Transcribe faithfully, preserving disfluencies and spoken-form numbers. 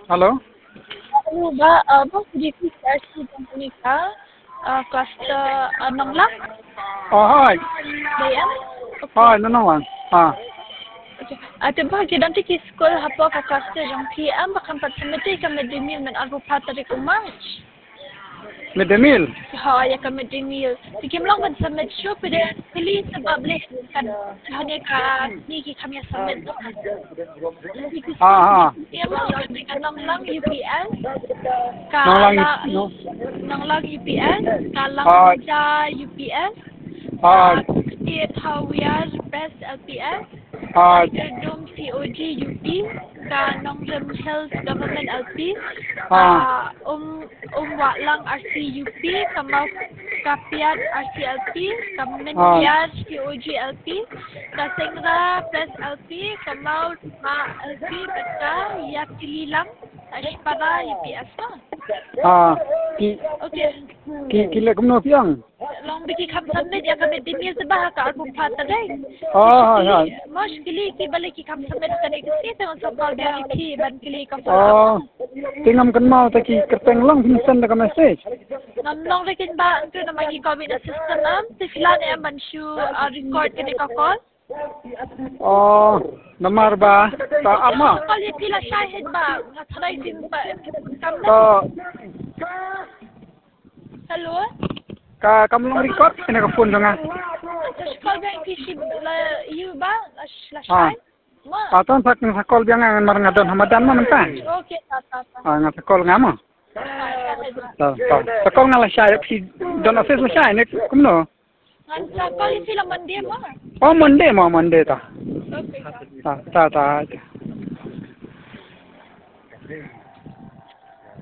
Halo? Ano ba, ah, boss, di ko R C company ka, ah, cluster anong lang? Oh, hi. Bayan? Hi, no, no one. Ah, Okay. Ate ba, kita nanti ki school hapo ka cluster yung P M, baka patsamete ka medimil man ako patari ko March. med the meal. Ha, ya ka medimil. Tikim lang man sa med show, pwede pili sa bable kan hanya ka niki kami sa med. Ah, ah. Iya mo, ka nang lang U P S, ka Nang lang, la- no. nang lang U P S, ka lang Ah, ja U P S, ah, State Hawiyar Best L P S, ah, Gedung C O G U P, ka Nongrem Hills Government L P, ah, ka Um Umwa lang R C U P, ka Mau Kapiat R C L P, ka Minyar C O G L P, ka Sengra Press L P, ka Mau Ma L P, ka Yakili lang, Ashpada U P S mo. ah. Ki, Okay. ki, kila kumno piang. Long biki kam samit ya kami dimil sebah ka album pata dai. Ah, ah. Mas kili ki balik ki kam samit ka ni kasi tengok so call dia ki ban kili ka follow Oh, up. tingam kan mau taki kerteng lang pinsan da ka message. Nam long rekin ba tu na magi COVID na system am tiflan ya ban shu record kini ka call. Oh, namar ba? Ta ama. Call ya pila shahid ba ngatray tim ba kam na. Ta Hello. ka kamu lang record ina ka phone nga. Terus call bank P C la you ba la Ah. shahid. Ma. Aton sak sa call biang ngan mar ngadon hamadan ma menta. Okay ta ta ta. Ah, nga sa call nga mo. Shahid ba. Ta ta. Sa call nga la shay si don office la shay ne kumno. Ngan sa call sila Monday mo. Oh, Monday mo Monday ta. Okay. Ta ta ta.